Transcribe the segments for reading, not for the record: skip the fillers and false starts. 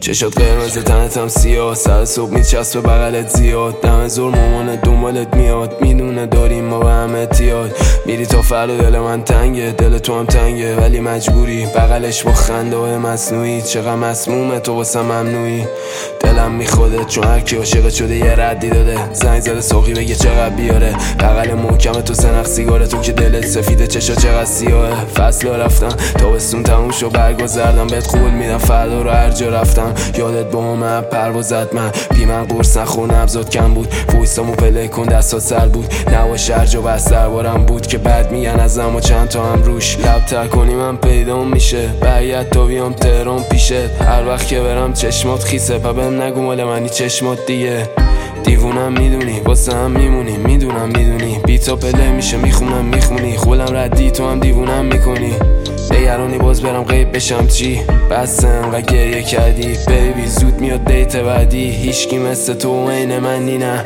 چشات قرمز تنت هم سیاه، سر صبح میچسبه بغلت زیاد، دم زور مامانت دنبالت میاد، میدونه داریم ما به هم احتیاج. میری تا فردا دل من تنگه، دل تو هم تنگه ولی مجبوری بغلش با خنده های مصنوعی. چقدر مسمومه تو واسه ممنوعی، دلم میخوده چون هرکی عاشقت شده یه ردی داده. زنگ زده ساقی بگه چقدر بیاره، بغل محکم تو سنخ سیگاره، تو که دلت سفیده چشا چقدر سیاهه. فصل رفتن تابستون تموم شو برگا زردم، بهت قول میدم فردا رو هر جا رفتم یادت با من پروازت. من بی من قرص نخور نبضات کم بود، فویستامو پله کن دستات سر بود، نواش هر جا بس دربارم بود که بعد میگن ازم و چند تا هم روش. لب تر کنی من پیدا میشه، برگرد تا بیام تهران پیشت، هر وقت که برم چشمات خیسه، پا بهم نگو مال منی چشمات دیگه. دیوونم میدونی واسه هم میمونی، میدونم میدونی بیتا پله میشه میخونم میخونی، خولم ردی تو هم دیوونم میکنی. نگرانی باز برم غیب بشم چی، بس انقدر گریه کردی بیبی، زود میاد دیت بعدی، هیچکی مثل تو عین منی نه.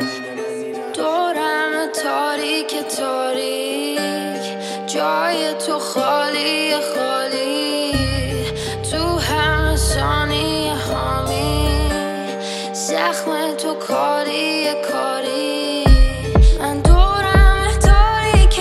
دورم تاریک تاریک، جای تو خالی خالی، تو همه ثانیه هامی، زخم تو کاری کاری. من دورم تاریک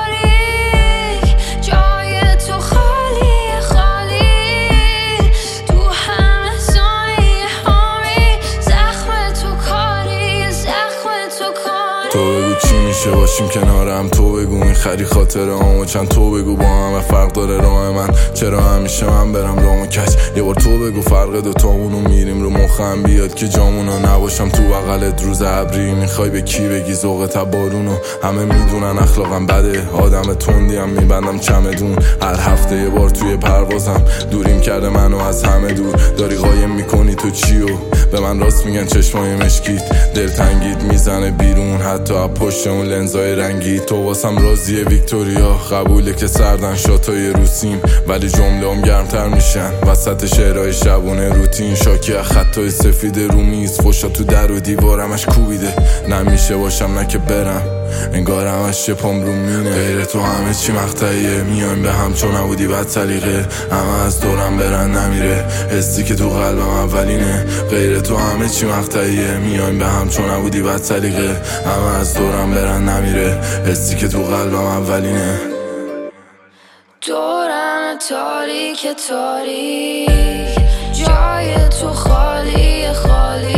تاریک، جای تو خالی خالی، تو همه ثانیه هامی، زخم تو کاری زخم تو کاری. تو بگو چی میشه باشیم کنارم، تو بگو میخری خاطره همو چند، تو بگو با همه فرق داره راه من، چرا همیشه من برم رامو کج. یه بار تو بگو فرق دوتامونو میریم رو مخم بیاد که جامونو نباشم تو بغلت روز ابری. میخوای به کی بگی ذوقت بارونو، همه میدونن اخلاقم بده، آدم تندیم میبندم چمدون، هر هفته یه بار توی پروازم دوریم کرده منو از همه دور. داری قایم میکنی تو چیو، به من راست میگن چشمای مشکیت، دلتنگیت میزنه بیرون حتی از پشت اون لنزای رنگی. تو واسم راضیه ویکتوریا، قبوله که سردن شاتای روسیم ولی جمله هم گرمتر میشن وسط شعرهای شبونه روتین. شاکی از خطای سفید رو میز، فشا تو در و دیوارمش کوبیده، نمیشه باشم نه که برم انگار همش شپام رو مینه. غیر تو همه چی مقطعیه، میایم به هم چون نبودی بد سلیقه، همه از دورم برن نمیره، حسی که تو قلبم اولینه. غیر تو همه چی مقطعیه، میایم به هم چون نبودی بد سلیقه، همه از دورم برن نمیره، حسی که تو قلبم اولینه. دورم تاریک تاریک، جای تو خالی خالی،